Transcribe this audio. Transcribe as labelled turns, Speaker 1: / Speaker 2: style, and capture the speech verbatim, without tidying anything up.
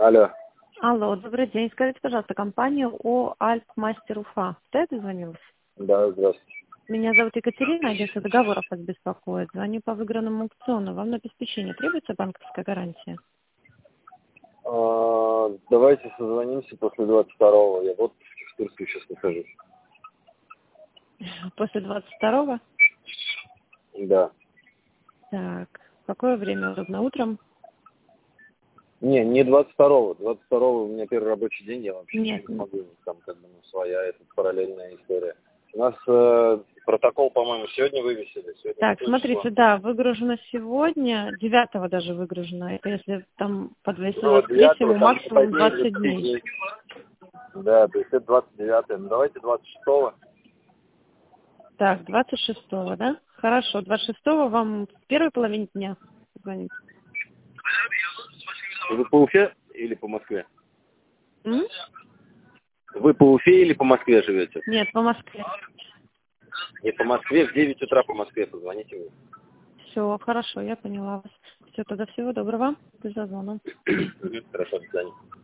Speaker 1: Алло.
Speaker 2: Алло, добрый день. Скажите, пожалуйста, компания ООО «Альпмастер Уфа». Кто это звонил?
Speaker 1: Да, здравствуйте.
Speaker 2: Меня зовут Екатерина, агентство договоров вас беспокоит. Звоню по выигранному аукциону. Вам на обеспечение требуется банковская гарантия?
Speaker 1: А, давайте созвонимся после двадцать второго. Я вот в Турции сейчас нахожусь.
Speaker 2: После двадцать второго?
Speaker 1: Да.
Speaker 2: Так, в какое время удобно? Утром?
Speaker 1: Не, не двадцать второго. двадцать второго у меня первый рабочий день, я вообще
Speaker 2: Нет.
Speaker 1: не могу. Там как бы ну, своя, это параллельная история. У нас э, протокол, по-моему, сегодня вывесили. Сегодня
Speaker 2: Так,
Speaker 1: какое
Speaker 2: смотрите,
Speaker 1: число?
Speaker 2: да, выгружено сегодня, девятого даже выгружено. Это если там
Speaker 1: Ну,
Speaker 2: подвесилось к
Speaker 1: девятого
Speaker 2: третьему,
Speaker 1: там
Speaker 2: максимум
Speaker 1: позднее,
Speaker 2: двадцать дней.
Speaker 1: Да, то есть это двадцать девятое. Ну давайте двадцать шестого.
Speaker 2: Так, двадцать шестого, да? Хорошо, двадцать шестого вам в первой половине дня звонить.
Speaker 1: Вы по Уфе или по Москве?
Speaker 2: М?
Speaker 1: Вы по Уфе или по Москве живете?
Speaker 2: Нет, по Москве.
Speaker 1: Не по Москве, в девять утра по Москве позвоните мне.
Speaker 2: Все, хорошо, я поняла вас. Все, тогда всего доброго. До созвона.
Speaker 1: Хорошо, до свидания.